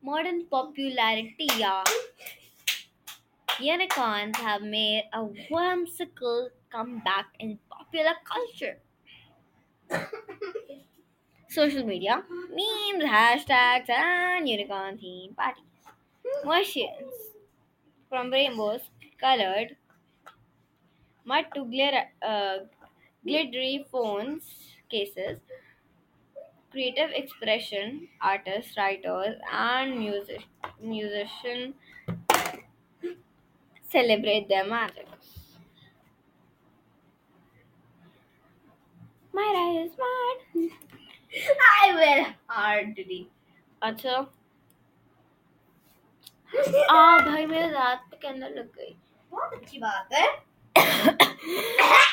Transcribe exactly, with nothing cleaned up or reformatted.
Modern popularity, yeah. Unicorns have made a whimsical comeback in popular culture. Social media, memes, hashtags, and unicorn themed parties. Versions from rainbows colored mud to glitter, uh, glittery phones cases. Creative expression, artists, writers, and music, musicians celebrate their magic. My eye is mad. I will hard today. अच्छा आ भाई मेरे रात पे candle लग गई बहुत अच्छी बात है